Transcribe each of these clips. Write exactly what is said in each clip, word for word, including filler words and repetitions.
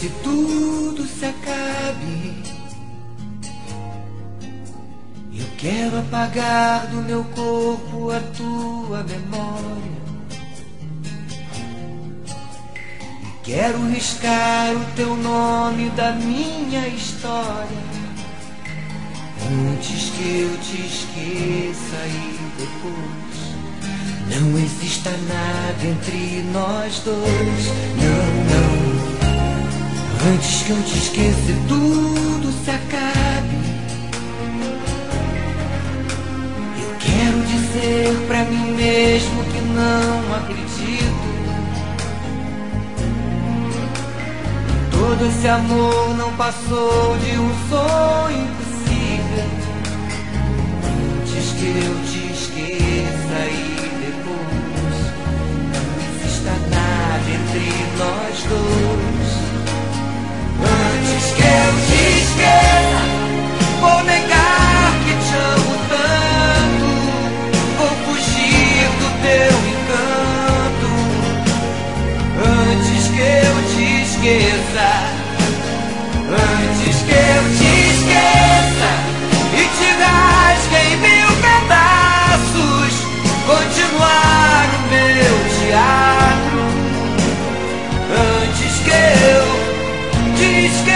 se tudo se acabe, eu quero apagar do meu corpo a tua memória. E quero riscar o teu nome da minha história, antes que eu te esqueça e depois não exista nada entre nós dois. Não, não. Antes que eu te esqueça e tudo se acabe, eu quero dizer pra mim mesmo que não acredito. Todo esse amor não passou de um sonho impossível. Antes que eu te esqueça e depois não exista nada entre nós dois. Antes que eu te esqueça, vou negar que te amo tanto, vou fugir do teu encanto. Antes que eu te esqueça, antes que eu te esqueça e te rasgue em mil pedaços, continuar o meu teatro. Antes que eu te esqueça,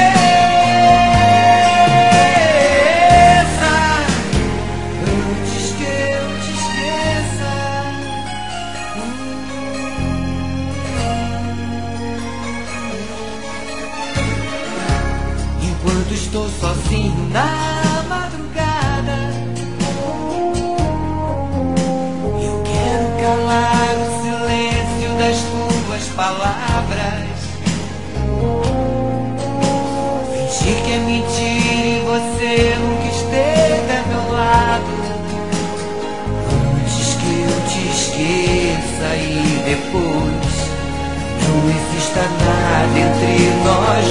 antes que eu te esqueça. Enquanto estou sozinho na madrugada, eu quero calar o silêncio das tuas palavras. Fingir que é mentira e você nunca esteve ao meu lado. Antes que eu te esqueça e depois não exista nada entre nós